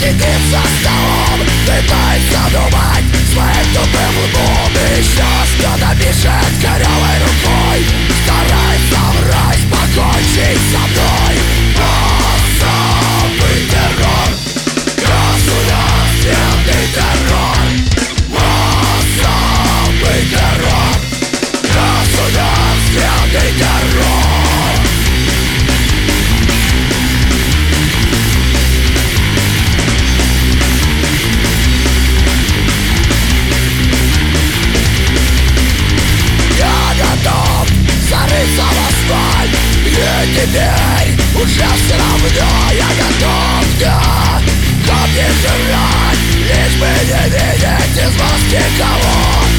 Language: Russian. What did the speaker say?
сидит за столом, пытается думать своим тупым лбом. И еще что-то пишет корявой рукой, старается мразь покончить со мной. Массовый террор, государственный террор. Массовый террор, государственный террор. Зарыться в асфальт, и теперь уже все равно. Я готов, да, копья жрать, лишь бы не видеть из вас никого.